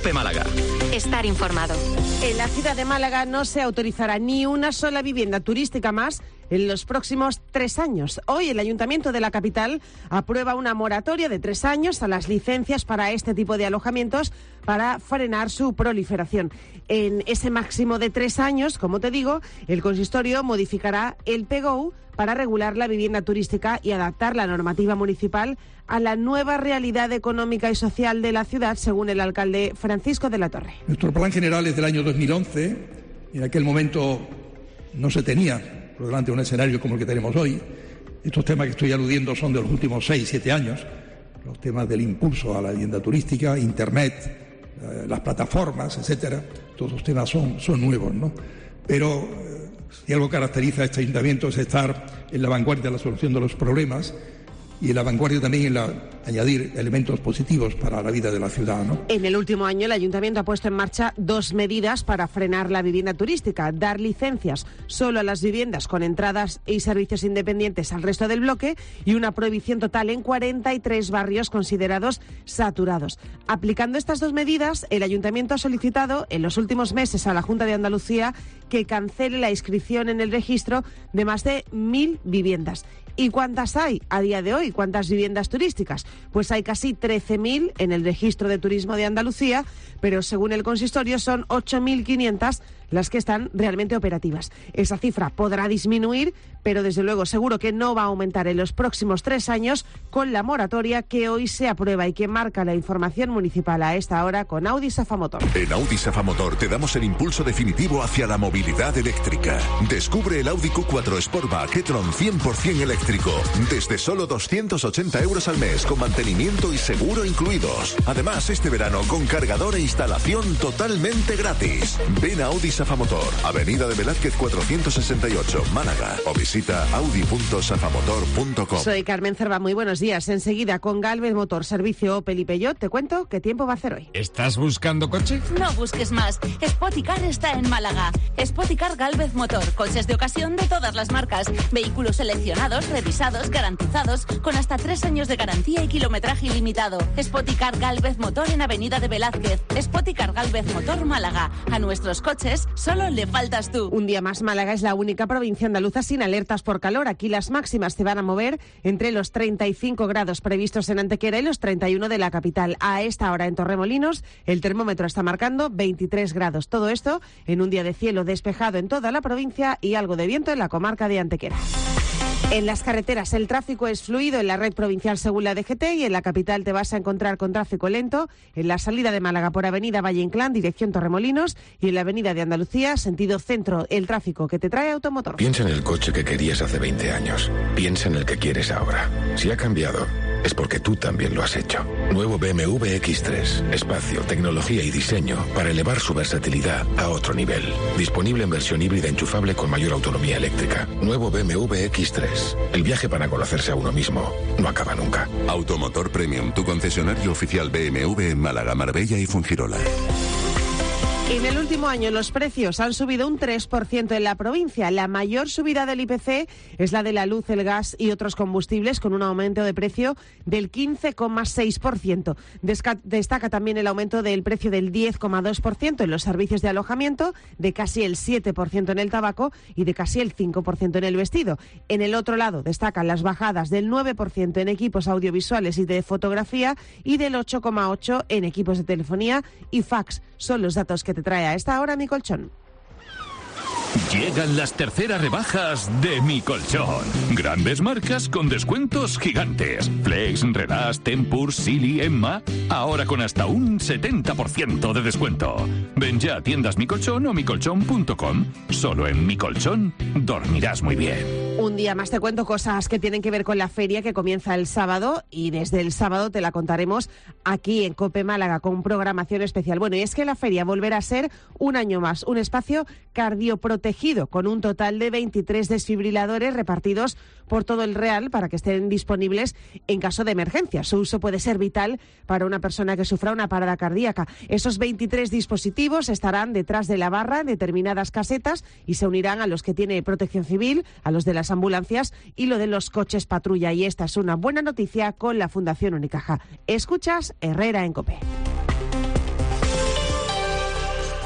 COPE Málaga. Estar informado. En la ciudad de Málaga no se autorizará ni una sola vivienda turística más en los próximos 3 años. Hoy el Ayuntamiento de la capital aprueba una moratoria de 3 años a las licencias para este tipo de alojamientos para frenar su proliferación. En ese máximo de 3 años, como te digo, el consistorio modificará el PGO para regular la vivienda turística y adaptar la normativa municipal a la nueva realidad económica y social de la ciudad, según el alcalde Francisco de la Torre. Nuestro plan general es del año 2011, y en aquel momento no se tenía por delante un escenario como el que tenemos hoy. Estos temas que estoy aludiendo son de los últimos 6-7 años, los temas del impulso a la vivienda turística, Internet, las plataformas, etcétera. Todos los temas son nuevos, ¿no? Pero si algo caracteriza a este ayuntamiento es estar en la vanguardia de la solución de los problemas y en la vanguardia también en añadir elementos positivos para la vida de la ciudad, ¿no? En el último año el Ayuntamiento ha puesto en marcha 2 medidas para frenar la vivienda turística: dar licencias solo a las viviendas con entradas y servicios independientes al resto del bloque, y una prohibición total en 43 barrios considerados saturados. Aplicando estas 2 medidas, el Ayuntamiento ha solicitado en los últimos meses a la Junta de Andalucía que cancele la inscripción en el registro de más de 1.000 viviendas. ¿Y cuántas hay a día de hoy? ¿Cuántas viviendas turísticas? Pues hay casi 13.000 en el registro de turismo de Andalucía, pero según el consistorio son 8.500 las que están realmente operativas. Esa cifra podrá disminuir, pero desde luego seguro que no va a aumentar en los próximos 3 años con la moratoria que hoy se aprueba y que marca la información municipal a esta hora con Audi Safamotor. En Audi Safamotor te damos el impulso definitivo hacia la movilidad eléctrica. Descubre el Audi Q4 Sportback e-tron 100% eléctrico desde solo 280 euros al mes, con mantenimiento y seguro incluidos. Además, este verano con cargador e instalación totalmente gratis. Ven a Audi Safamotor, Avenida de Velázquez 468, Málaga, o visita audi.safamotor.com. Soy Carmen Cerva, muy buenos días. Enseguida con Galvez Motor, servicio Opel y Peugeot, te cuento qué tiempo va a hacer hoy. ¿Estás buscando coche? No busques más. Spoticar está en Málaga. Spoticar Galvez Motor, coches de ocasión de todas las marcas, vehículos seleccionados, revisados, garantizados, con hasta 3 años de garantía y kilometraje ilimitado. Spoticar Galvez Motor en Avenida de Velázquez. Spoticar Galvez Motor Málaga. A nuestros coches solo le faltas tú. Un día más, Málaga es la única provincia andaluza sin alertas por calor. Aquí las máximas se van a mover entre los 35 grados previstos en Antequera y los 31 de la capital. A esta hora en Torremolinos el termómetro está marcando 23 grados. Todo esto en un día de cielo despejado en toda la provincia y algo de viento en la comarca de Antequera. En las carreteras el tráfico es fluido en la red provincial según la DGT, y en la capital te vas a encontrar con tráfico lento en la salida de Málaga por Avenida Valle Inclán, dirección Torremolinos, y en la Avenida de Andalucía, sentido centro, el tráfico que te trae Automotor. Piensa en el coche que querías hace 20 años. Piensa en el que quieres ahora. Si ha cambiado, es porque tú también lo has hecho. Nuevo BMW X3. Espacio, tecnología y diseño para elevar su versatilidad a otro nivel. Disponible en versión híbrida enchufable con mayor autonomía eléctrica. Nuevo BMW X3. El viaje para conocerse a uno mismo no acaba nunca. Automotor Premium, tu concesionario oficial BMW en Málaga, Marbella y Fuengirola. En el último año los precios han subido un 3% en la provincia. La mayor subida del IPC es la de la luz, el gas y otros combustibles, con un aumento de precio del 15,6%. Destaca también el aumento del precio del 10,2% en los servicios de alojamiento, de casi el 7% en el tabaco y de casi el 5% en el vestido. En el otro lado destacan las bajadas del 9% en equipos audiovisuales y de fotografía y del 8,8% en equipos de telefonía y fax. Son los datos que te trae a esta hora Mi Colchón. Llegan las terceras rebajas de Mi Colchón. Grandes marcas con descuentos gigantes. Flex, Relax, Tempur, Silly, Emma. Ahora con hasta un 70% de descuento. Ven ya a tiendas Mi Colchón o micolchón.com. Solo en Mi Colchón dormirás muy bien. Un día más te cuento cosas que tienen que ver con la feria que comienza el sábado, y desde el sábado te la contaremos aquí en COPE Málaga con programación especial. Bueno, y es que la feria volverá a ser un año más un espacio cardioprotegido con un total de 23 desfibriladores repartidos por todo el Real para que estén disponibles en caso de emergencia. Su uso puede ser vital para una persona que sufra una parada cardíaca. Esos 23 dispositivos estarán detrás de la barra en determinadas casetas y se unirán a los que tiene Protección Civil, a los de las ambulancias y lo de los coches patrulla. Y esta es una buena noticia con la Fundación Unicaja. Escuchas Herrera en COPE.